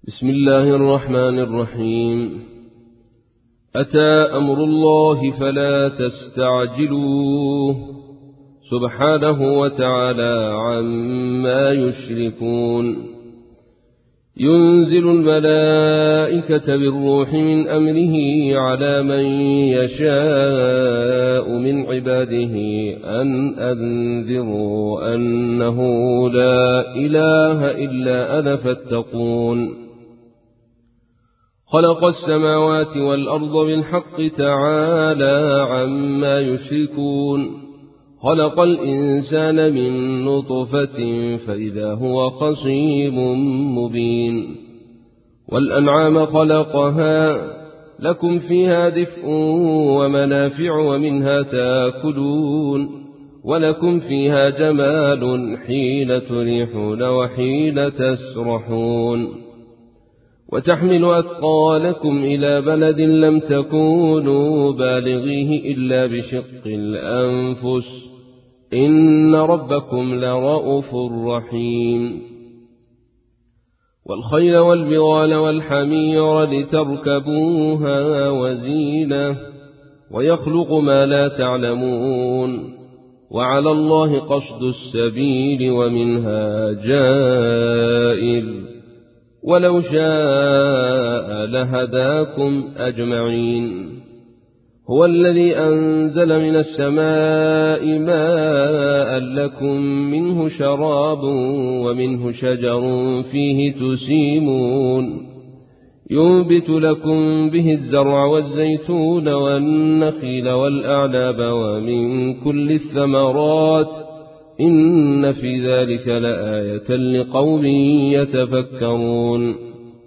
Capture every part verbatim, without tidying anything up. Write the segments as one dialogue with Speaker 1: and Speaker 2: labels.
Speaker 1: بسم الله الرحمن الرحيم. أتى أمر الله فلا تستعجلوه سبحانه وتعالى عما يشركون. ينزل الملائكة بالروح من أمره على من يشاء من عباده أن أنذروا أنه لا إله إلا أنا فاتقون. خلق السماوات والأرض بالحق تعالى عما يشركون. خلق الإنسان من نطفة فإذا هو خصيم مبين. والأنعام خلقها لكم فيها دفء ومنافع ومنها تاكلون، ولكم فيها جمال حين تريحون وحين تسرحون. وتحمل أثقالكم إلى بلد لم تكونوا بالغيه إلا بشق الأنفس إن ربكم لرؤوف رحيم. والخيل والبغال والحمير لتركبوها وزينة، ويخلق ما لا تعلمون. وعلى الله قصد السبيل ومنها جائر، ولو شاء لهداكم أجمعين. هو الذي أنزل من السماء ماء لكم منه شراب ومنه شجر فيه تسيمون. ينبت لكم به الزرع والزيتون والنخيل والأعناب ومن كل الثمرات إن في ذلك لآية لقوم يتفكرون.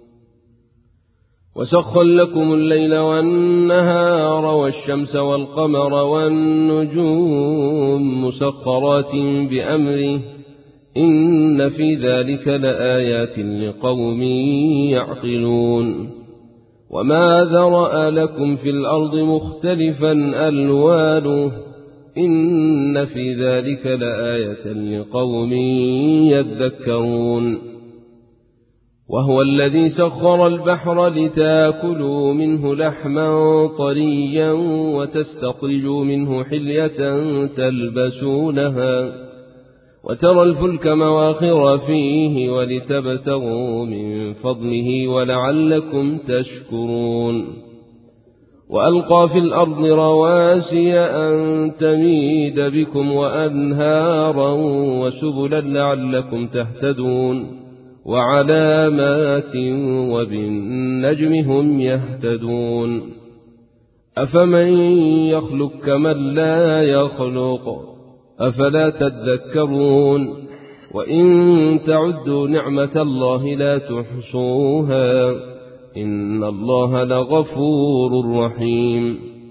Speaker 1: وسخر لكم الليل والنهار والشمس والقمر والنجوم مسخرات بأمره إن في ذلك لآيات لقوم يعقلون. وما ذرأ لكم في الأرض مختلفا ألوانه إن في ذلك لآية لقوم يذكرون. وهو الذي سخر البحر لتاكلوا منه لحما طريا وتستخرجوا منه حلية تلبسونها، وترى الفلك مواخر فيه ولتبتغوا من فضله ولعلكم تشكرون. وألقى في الأرض رواسي أن تميد بكم وأنهارا وسبلا لعلكم تهتدون، وعلامات وبالنجم هم يهتدون. أفمن يخلق كمن لا يخلق أفلا تذكرون. وإن تعدوا نعمة الله لا تحصوها إن الله لغفور رحيم.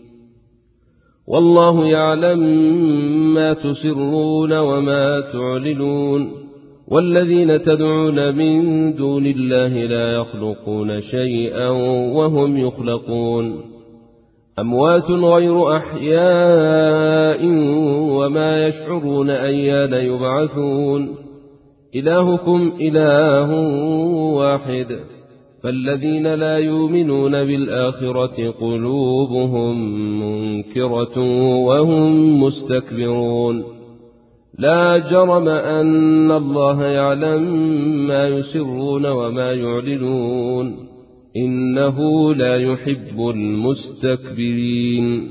Speaker 1: والله يعلم ما تسرون وما تعلنون. والذين تدعون من دون الله لا يخلقون شيئا وهم يخلقون. أموات غير أحياء وما يشعرون أيان يبعثون. إلهكم إله واحد، فالذين لا يؤمنون بالآخرة قلوبهم منكرة وهم مستكبرون. لا جرم أن الله يعلم ما يسرون وما يعلنون إنه لا يحب المستكبرين.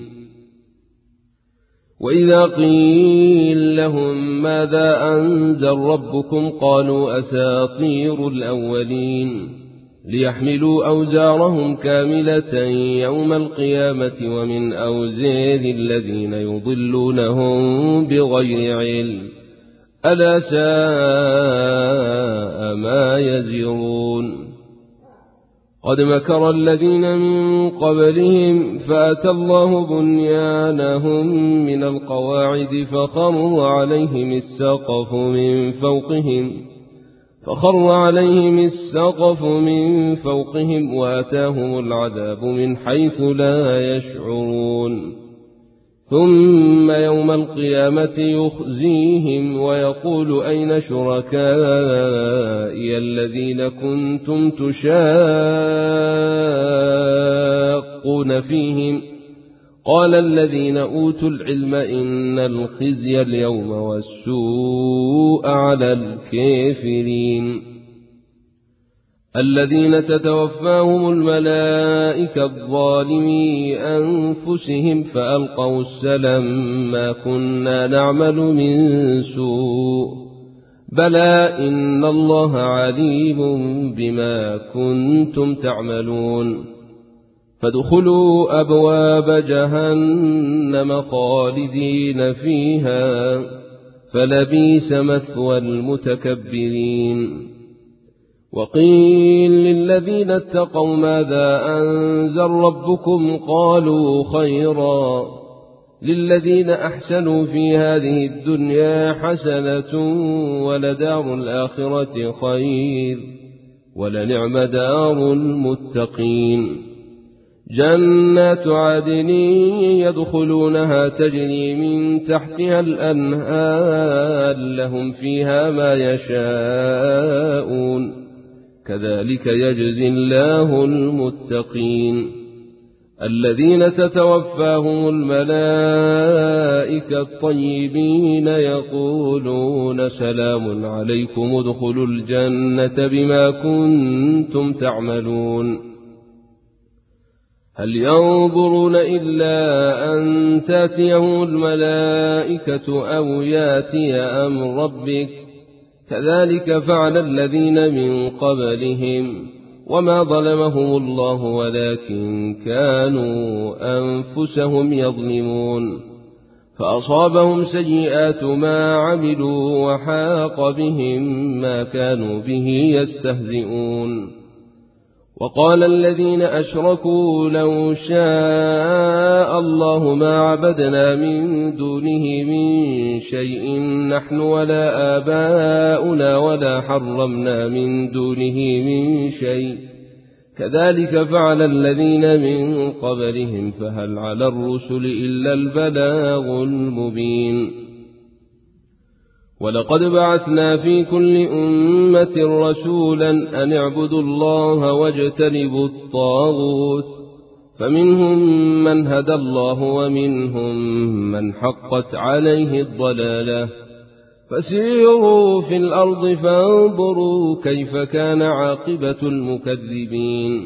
Speaker 1: وإذا قيل لهم ماذا أنزل ربكم قالوا أساطير الأولين، ليحملوا أوزارهم كاملة يوم القيامة ومن أوزار الذين يضلونهم بغير علم ألا ساء ما يزرون. قد مكر الذين من قبلهم فأتى الله بنيانهم من القواعد فخر عليهم السقف من فوقهم فخر عليهم السقف من فوقهم وأتاهم العذاب من حيث لا يشعرون. ثم يوم القيامة يخزيهم ويقول أين شركائي الذين كنتم تشاقون فيهم قال الذين أوتوا العلم إن الخزي اليوم والسوء على الكافرين الذين تتوفاهم الملائكة الظالمي أنفسهم فألقوا السلم ما كنا نعمل من سوء بلى إن الله عليم بما كنتم تعملون فادخلوا أبواب جهنم خالدين فيها فلبئس مثوى المتكبرين وقيل للذين اتقوا ماذا أنزل ربكم قالوا خيرا للذين أحسنوا في هذه الدنيا حسنة ولدار الآخرة خير ولنعم دار المتقين جنات عدن يدخلونها تجري من تحتها الأنهار لهم فيها ما يشاءون كذلك يجزي الله المتقين الذين تتوفاهم الملائكة الطيبين يقولون سلام عليكم ادخلوا الجنة بما كنتم تعملون هل ينظرون إلا أن تأتيهم الملائكة أو يأتي أمر ربك كذلك فعل الذين من قبلهم وما ظلمهم الله ولكن كانوا أنفسهم يظلمون فأصابهم سيئات ما عملوا وحاق بهم ما كانوا به يستهزئون وقال الذين أشركوا لو شاء الله ما عبدنا من دونه من شيء نحن ولا آباؤنا ولا حرمنا من دونه من شيء كذلك فعل الذين من قبلهم فهل على الرسل إلا البلاغ المبين ولقد بعثنا في كل أمة رسولا أن اعبدوا الله واجتنبوا الطاغوت فمنهم من هدى الله ومنهم من حقت عليه الضلالة فسيروا في الأرض فانظروا كيف كان عاقبة المكذبين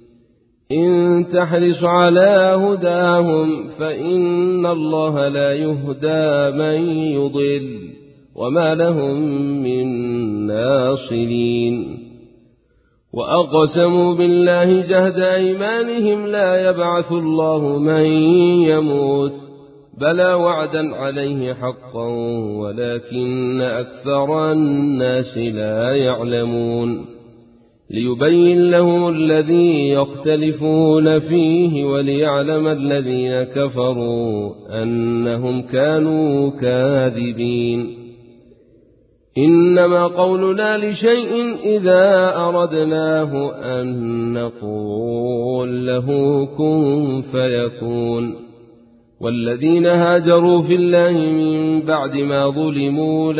Speaker 1: إن تحرص على هداهم فإن الله لا يهدى من يضل وما لهم من ناصرين وأقسموا بالله جهد أيمانهم لا يبعث الله من يموت بلى وعدا عليه حقا ولكن أكثر الناس لا يعلمون ليبين لهم الذي يختلفون فيه وليعلم الذين كفروا أنهم كانوا كاذبين إنما قولنا لشيء إذا أردناه أن نقول له كن فيكون والذين هاجروا في الله من بعد ما ظلموا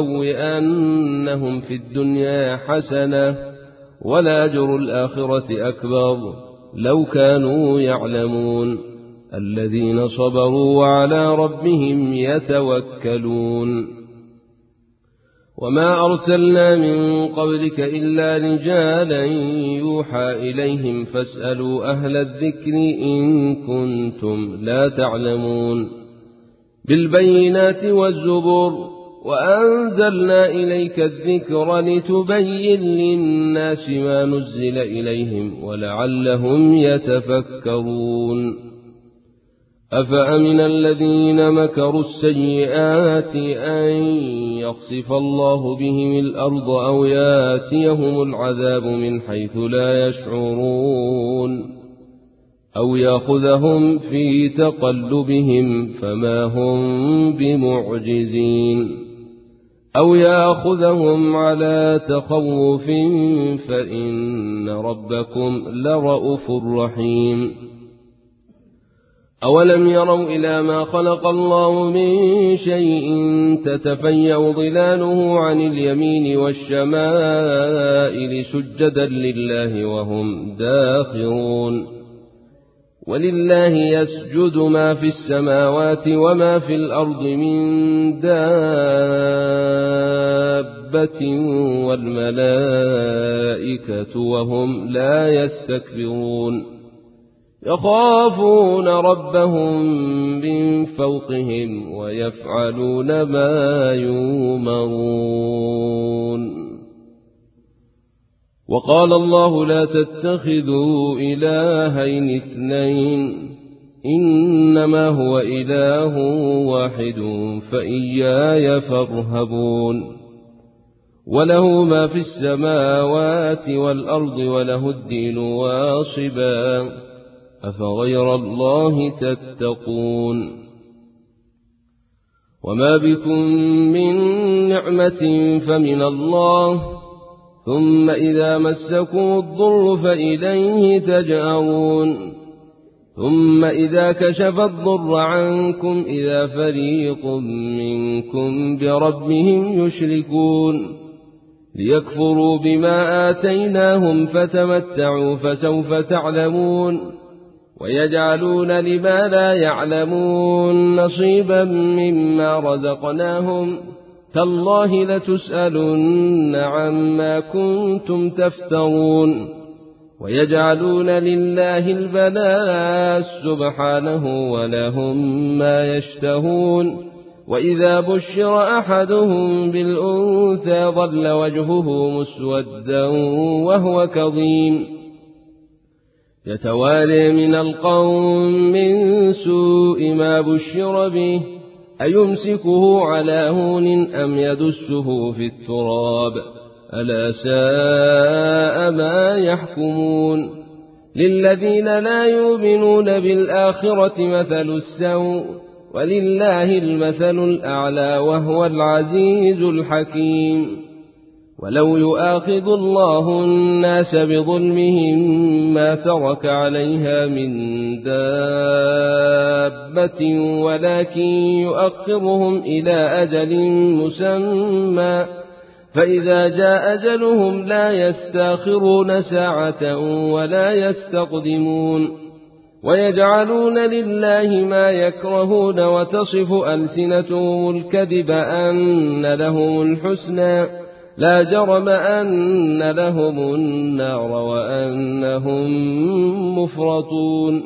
Speaker 1: لنبوئنهم في الدنيا حسنة ولأجر الآخرة أكبر لو كانوا يعلمون الذين صبروا وعلى ربهم يتوكلون وما أرسلنا من قبلك إلا رجالا يوحى إليهم فاسألوا أهل الذكر إن كنتم لا تعلمون بالبينات والزبر وأنزلنا إليك الذكر لتبين للناس ما نزل إليهم ولعلهم يتفكرون أفأمن الذين مكروا السيئات أن يخسف الله بهم الأرض أو ياتيهم العذاب من حيث لا يشعرون أو يأخذهم في تقلبهم فما هم بمعجزين أو يأخذهم على تخوف فإن ربكم لرؤوف رحيم أولم يروا إلى ما خلق الله من شيء تتفيأ ظلاله عن اليمين والشمائل سجدا لله وهم داخرون ولله يسجد ما في السماوات وما في الأرض من دابة والملائكة وهم لا يستكبرون يخافون ربهم من فوقهم ويفعلون ما يؤمرون وقال الله لا تتخذوا إلهين اثنين إنما هو إله واحد فإياي فارهبون وله ما في السماوات والأرض وله الدين واصبا أفغير الله تتقون وما بكم من نعمة فمن الله ثم إذا مسكم الضر فإليه تجأرون ثم إذا كشف الضر عنكم إذا فريق منكم بربهم يشركون ليكفروا بما آتيناهم فتمتعوا فسوف تعلمون ويجعلون لما لا يعلمون نصيبا مما رزقناهم تالله لتسألن عما كنتم تفترون ويجعلون لله البنات سبحانه ولهم ما يشتهون وإذا بشر أحدهم بالأنثى ظل وجهه مسودا وهو كظيم يتوالي من القوم من سوء ما بشر به أيمسكه على هون أم يدسه في التراب ألا ساء ما يحكمون للذين لا يؤمنون بالآخرة مثل السوء ولله المثل الأعلى وهو العزيز الحكيم ولو يؤاخذ الله الناس بظلمهم ما ترك عليها من دابة ولكن يؤخرهم إلى أجل مسمى فإذا جاء أجلهم لا يستاخرون ساعة ولا يستقدمون ويجعلون لله ما يكرهون وتصف ألسنتهم الكذب أن لهم الحسنى لا جرم أن لهم النار وأنهم مفرطون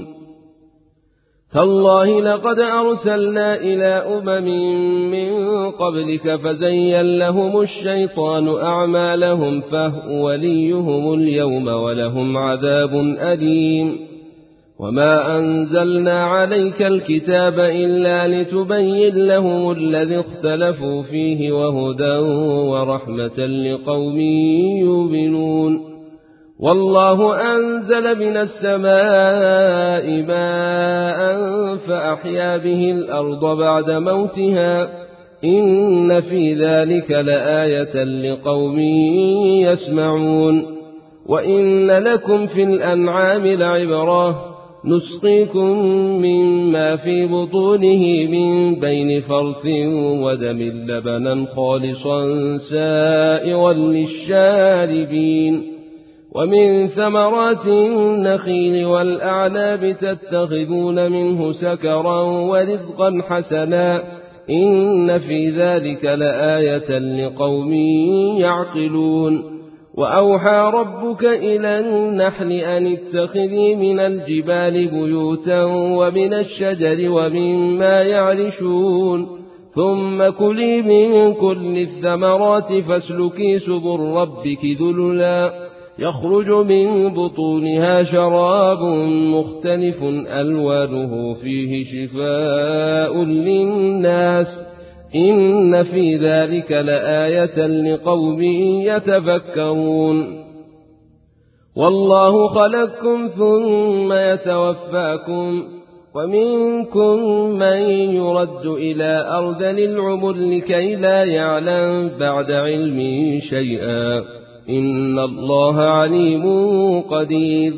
Speaker 1: تالله لقد أرسلنا إلى أمم من قبلك فزين لهم الشيطان أعمالهم فهو وليهم اليوم ولهم عذاب أليم وما أنزلنا عليك الكتاب إلا لتبين لهم الذي اختلفوا فيه وهدى ورحمة لقوم يؤمنون والله أنزل من السماء ماء فأحيا به الأرض بعد موتها إن في ذلك لآية لقوم يسمعون وإن لكم في الأنعام لعبرة نسقيكم مما في بطونه من بين فرث ودم لبنا خالصا سائغا للشاربين ومن ثمرات النخيل والأعناب تتخذون منه سكرا ورزقا حسنا إن في ذلك لآية لقوم يعقلون وأوحى ربك إلى النحل أن اتخذي من الجبال بيوتا ومن الشجر ومما يعرشون ثم كلي من كل الثمرات فاسلكي سبل ربك ذللا يخرج من بطونها شراب مختلف ألوانه فيه شفاء للناس إن في ذلك لآية لقوم يتفكرون والله خلقكم ثم يتوفاكم ومنكم من يرد إلى أرذل العمر لكي لا يعلم بعد علم شيئا إن الله عليم قدير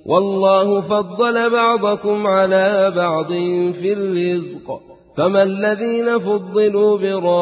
Speaker 1: والله فضل بعضكم على بعض في الرزق فما الذين فضلوا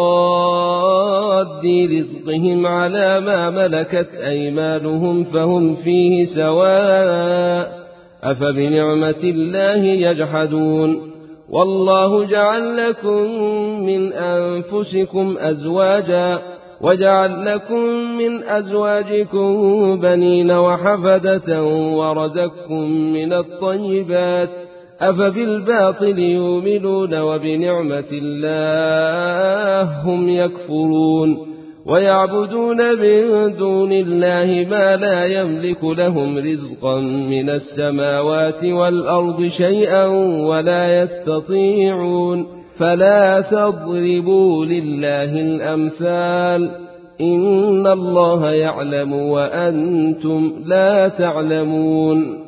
Speaker 1: براد رزقهم على ما ملكت أيمانهم فهم فيه سواء أفبنعمة الله يجحدون والله جعل لكم من أنفسكم أزواجا وجعل لكم من أزواجكم بنين وحفدة ورزقكم من الطيبات أفبالباطل يؤمنون وبنعمة الله هم يكفرون ويعبدون من دون الله ما لا يملك لهم رزقا من السماوات والأرض شيئا ولا يستطيعون فلا تضربوا لله الأمثال إن الله يعلم وأنتم لا تعلمون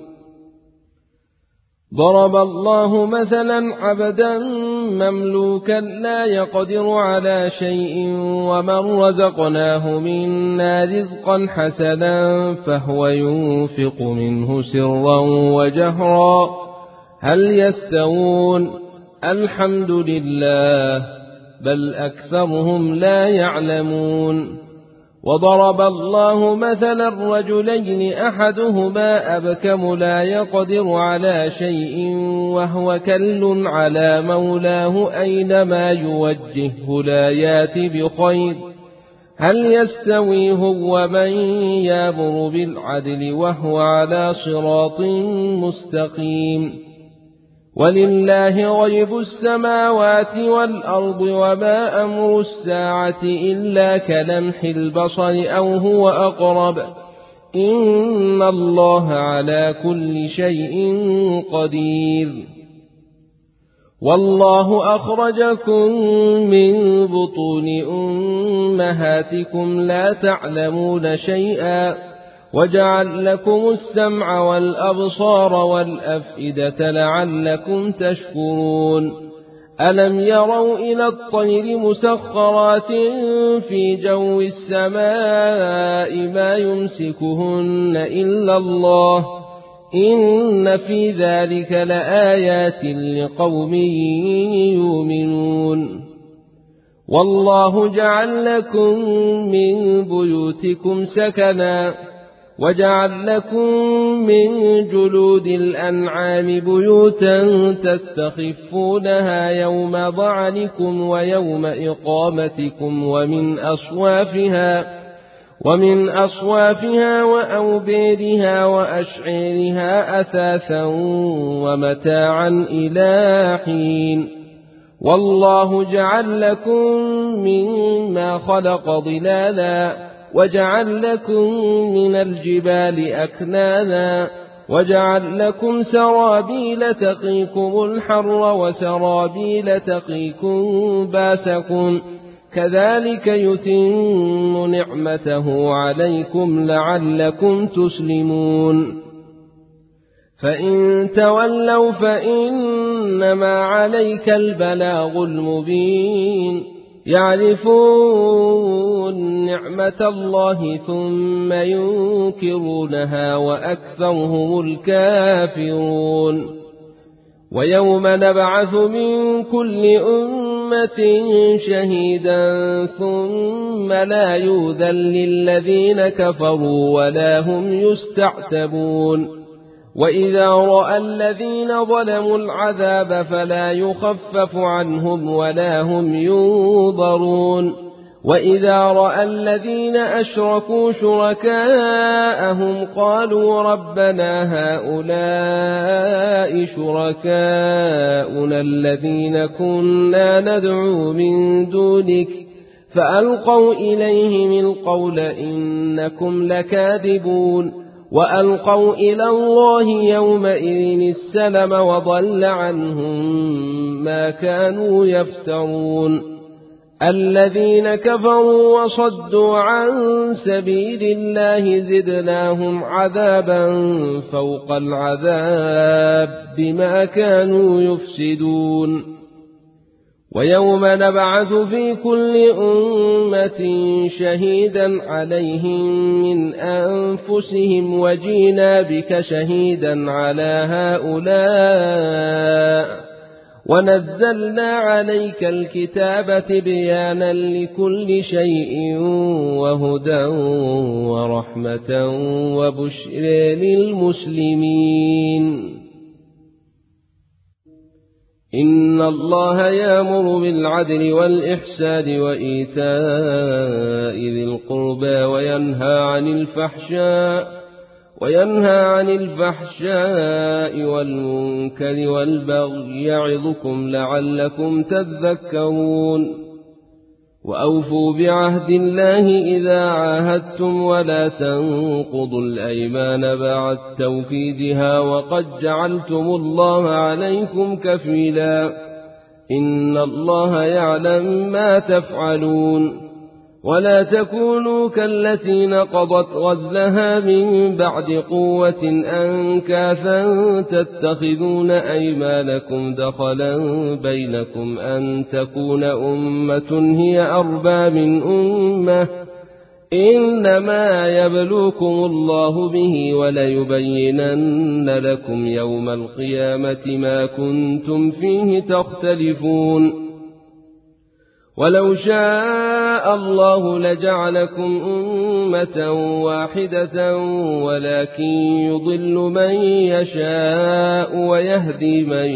Speaker 1: ضرب الله مثلا عبدا مملوكا لا يقدر على شيء ومن رزقناه منا رزقا حسنا فهو ينفق منه سرا وجهرا هل يستوون الحمد لله بل أكثرهم لا يعلمون وضرب الله مثلا رجلين أحدهما أبكم لا يقدر على شيء وهو كل على مولاه أينما يوجهه لا يات بخير هل يستوي هو من يامر بالعدل وهو على صراط مستقيم ولله غيب السماوات والأرض وما أمر الساعة إلا كلمح البصر أو هو أقرب إن الله على كل شيء قدير والله أخرجكم من بطون أمهاتكم لا تعلمون شيئا وجعل لكم السمع والأبصار والأفئدة لعلكم تشكرون ألم يروا إلى الطير مسخرات في جو السماء ما يمسكهن إلا الله إن في ذلك لآيات لقوم يؤمنون والله جعل لكم من بيوتكم سكنا وجعل لكم من جلود الأنعام بيوتا تستخفونها يوم ضعنكم ويوم إقامتكم ومن أصوافها ومن أصوافها وأوبيرها وأشعيرها أثاثا ومتاعا إلى حين والله جعل لكم مما خلق ظلالا وجعل لكم من الجبال أكنانا وجعل لكم سرابيل تقيكم الحر وسرابيل تقيكم باسكم كذلك يتم نعمته عليكم لعلكم تسلمون فإن تولوا فإنما عليك البلاغ المبين يعرفون نعمة الله ثم ينكرونها وأكثرهم الكافرون ويوم نبعث من كل أمة شهيدا ثم لا يؤذن للذين كفروا ولا هم يستعتبون وإذا رأى الذين ظلموا العذاب فلا يخفف عنهم ولا هم ينظرون وإذا رأى الذين أشركوا شركاءهم قالوا ربنا هؤلاء شركاؤنا الذين كنا ندعو من دونك فألقوا إليهم القول إنكم لكاذبون وألقوا إلى الله يومئذ السلم وضل عنهم ما كانوا يفترون الذين كفروا وصدوا عن سبيل الله زدناهم عذابا فوق العذاب بما كانوا يفسدون ويوم نبعث في كل أمة شهيدا عليهم من أنفسهم وجينا بك شهيدا على هؤلاء ونزلنا عليك الكتاب تبيانا لكل شيء وهدى ورحمة وبشر للمسلمين. إن الله يأمر بالعدل والإحسان وإيتاء ذي القربى وينهى عن الفحشاء وينهى عن الفحشاء والمنكر والبغي يعظكم لعلكم تذكرون. وأوفوا بعهد الله إذا عاهدتم ولا تنقضوا الأيمان بعد توكيدها وقد جعلتم الله عليكم كفيلا إن الله يعلم ما تفعلون. ولا تكونوا كالتي نقضت غزلها من بعد قوة أنكاثا تتخذون أيمانكم دخلا بينكم أن تكون أمة هي أربى من أمة إنما يبلوكم الله به وليبينن لكم يوم القيامة ما كنتم فيه تختلفون. ولو شاء الله لجعلكم أمة واحدة ولكن يضل من يشاء ويهدي من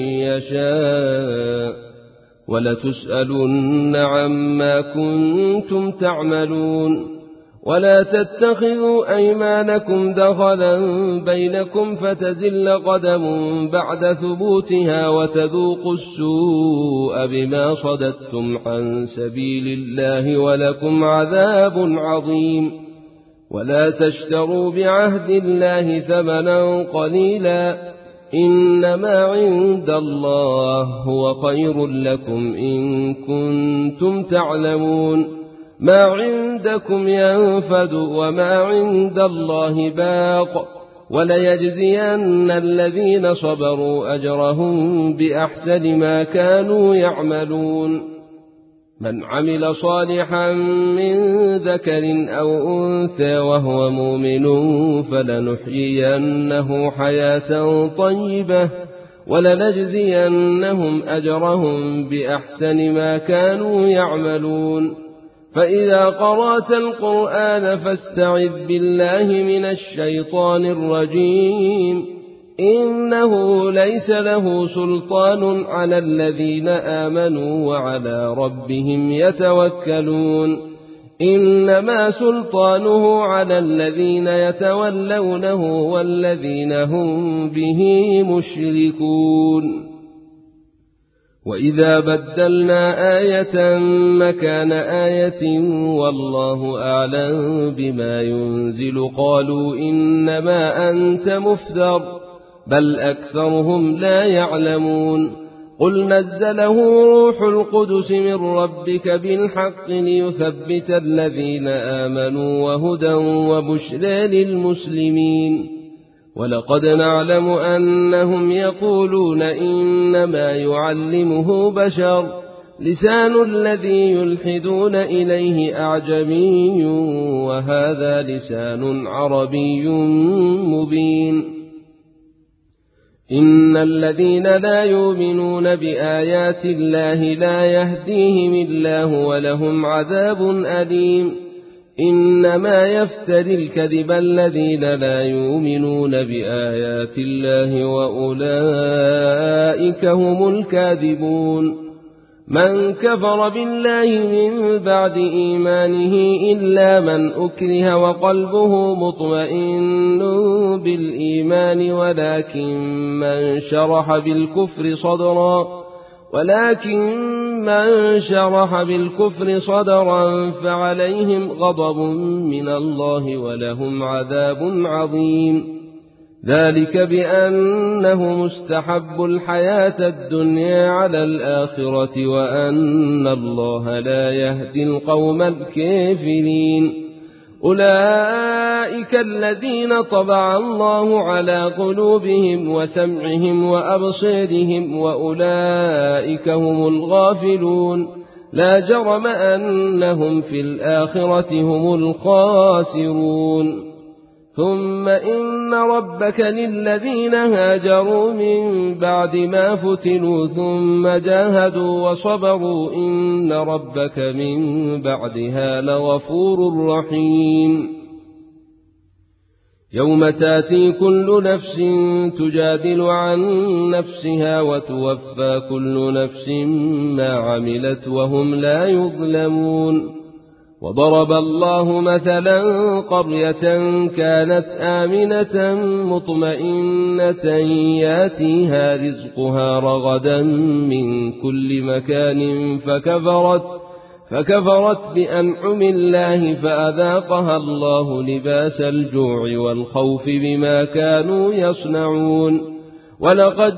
Speaker 1: يشاء ولتسألن عما كنتم تعملون. ولا تتخذوا أيمانكم دخلا بينكم فتزل قدم بعد ثبوتها وتذوقوا السوء بما صددتم عن سبيل الله ولكم عذاب عظيم. ولا تشتروا بعهد الله ثمنا قليلا إنما عند الله هو خير لكم إن كنتم تعلمون. ما عندكم ينفد وما عند الله باق وليجزين الذين صبروا أجرهم بأحسن ما كانوا يعملون. من عمل صالحا من ذكر أو أنثى وهو مؤمن فلنحيينه حياة طيبة ولنجزينهم أجرهم بأحسن ما كانوا يعملون. فإذا قرأت القرآن فاستعذ بالله من الشيطان الرجيم إنه ليس له سلطان على الذين آمنوا وعلى ربهم يتوكلون. إنما سلطانه على الذين يتولونه والذين هم به مشركون. وإذا بدلنا آية مكان آية والله أعلم بما ينزل قالوا إنما أنت مفتر بل أكثرهم لا يعلمون. قل نزله روح القدس من ربك بالحق ليثبت الذين آمنوا وهدى وبشرى للمسلمين. ولقد نعلم أنهم يقولون إنما يعلمه بشر لسان الذي يلحدون إليه أعجمي وهذا لسان عربي مبين. إن الذين لا يؤمنون بآيات الله لا يهديهم الله ولهم عذاب أليم. إنما يفتري الكذب الذين لا يؤمنون بآيات الله وأولئك هم الكاذبون. من كفر بالله من بعد إيمانه إلا من أكره وقلبه مطمئن بالإيمان ولكن من شرح بالكفر صدرا ولكن من شرح بالكفر صدرا فعليهم غضب من الله ولهم عذاب عظيم. ذلك بأنه مستحب الحياة الدنيا على الآخرة وأن الله لا يهدي القوم الكافرين. أولئك الذين طبع الله على قلوبهم وسمعهم وأبصارهم وأولئك هم الغافلون لا جرم أنهم في الآخرة هم الخاسرون ثم إن ربك للذين هاجروا من بعد ما فتنوا ثم جاهدوا وصبروا إن ربك من بعدها لغفور رحيم يوم تاتي كل نفس تجادل عن نفسها وتوفى كل نفس ما عملت وهم لا يظلمون وضرب الله مثلا قرية كانت آمنة مطمئنة ياتيها رزقها رغدا من كل مكان فكفرت, فكفرت بأنعم الله فأذاقها الله لباس الجوع والخوف بما كانوا يصنعون ولقد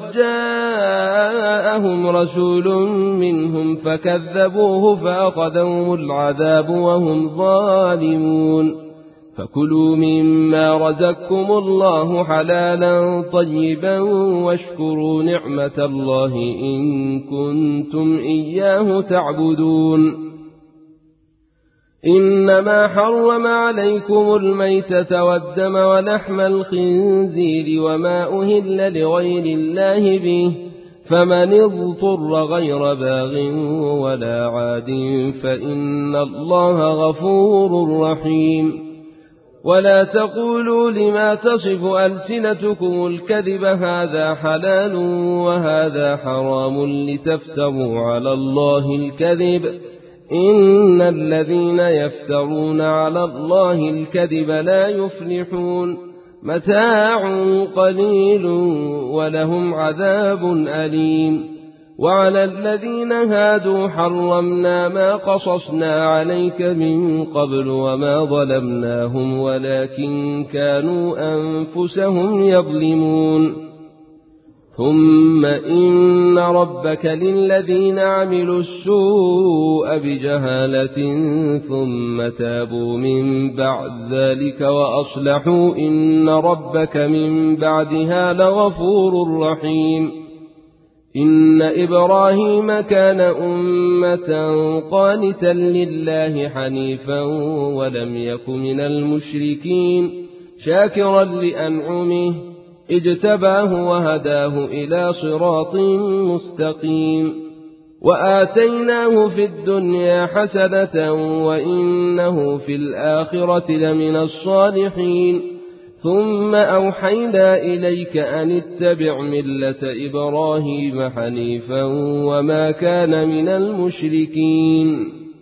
Speaker 1: جاءهم رسول منهم فكذبوه فأخذهم العذاب وهم ظالمون فكلوا مما رزقكم الله حلالا طيبا واشكروا نعمة الله إن كنتم إياه تعبدون إنما حرم عليكم الميتة والدم ولحم الخنزير وما أهل لغير الله به فمن اضطر غير باغ ولا عاد فإن الله غفور رحيم ولا تقولوا لما تصف ألسنتكم الكذب هذا حلال وهذا حرام لتفتروا على الله الكذب إن الذين يفترون على الله الكذب لا يفلحون متاع قليل ولهم عذاب أليم وعلى الذين هادوا حرمنا ما قصصنا عليك من قبل وما ظلمناهم ولكن كانوا أنفسهم يظلمون ثم إن ربك للذين عملوا السوء بجهالة ثم تابوا من بعد ذلك وأصلحوا إن ربك من بعدها لغفور رحيم إن إبراهيم كان أمة قانتا لله حنيفا ولم يك من المشركين شاكرا لأنعمه اجتباه وهداه إلى صراط مستقيم وآتيناه في الدنيا حسنة وإنه في الآخرة لمن الصالحين ثم أوحينا إليك أن اتبع ملة إبراهيم حنيفا وما كان من المشركين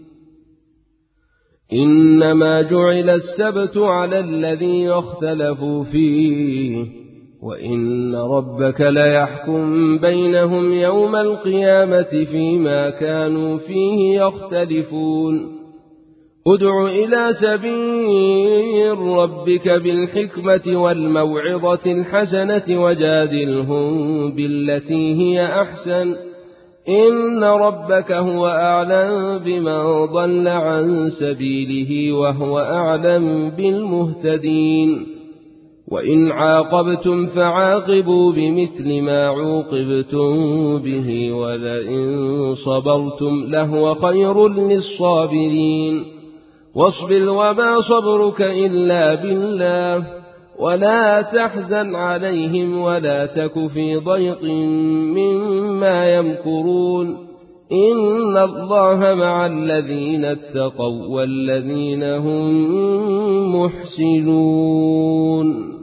Speaker 1: إنما جعل السبت على الذي اختلفوا فيه وإن ربك ليحكم بينهم يوم القيامة فيما كانوا فيه يختلفون ادع إلى سبيل ربك بالحكمة والموعظة الحسنة وجادلهم بالتي هي أحسن إن ربك هو أعلم بمن ضل عن سبيله وهو أعلم بالمهتدين وإن عاقبتم فعاقبوا بمثل ما عوقبتم به ولئن صبرتم لهو خير للصابرين واصبر وما صبرك إلا بالله ولا تحزن عليهم ولا تك في ضيق مما يمكرون إن الله مع الذين اتقوا والذين هم محسنون.